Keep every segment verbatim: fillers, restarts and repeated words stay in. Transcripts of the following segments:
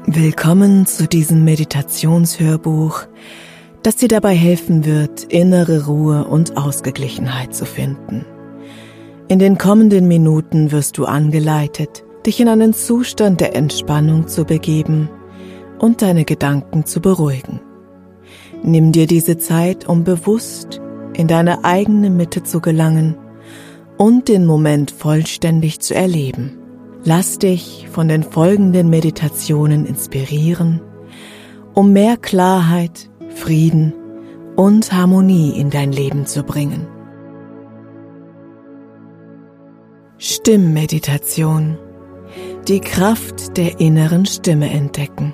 Willkommen zu diesem Meditationshörbuch, das dir dabei helfen wird, innere Ruhe und Ausgeglichenheit zu finden. In den kommenden Minuten wirst du angeleitet, dich in einen Zustand der Entspannung zu begeben und deine Gedanken zu beruhigen. Nimm dir diese Zeit, um bewusst in deine eigene Mitte zu gelangen und den Moment vollständig zu erleben. Lass dich von den folgenden Meditationen inspirieren, um mehr Klarheit, Frieden und Harmonie in dein Leben zu bringen. Stimmmeditation. Die Kraft der inneren Stimme entdecken.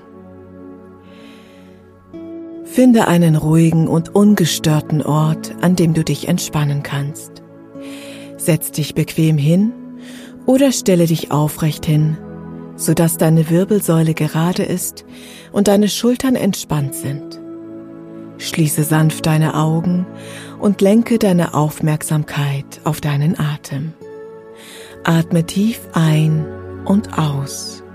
Finde einen ruhigen und ungestörten Ort, an dem du dich entspannen kannst. Setz dich bequem hin oder stelle dich aufrecht hin, sodass deine Wirbelsäule gerade ist und deine Schultern entspannt sind. Schließe sanft deine Augen und lenke deine Aufmerksamkeit auf deinen Atem. Atme tief ein und aus.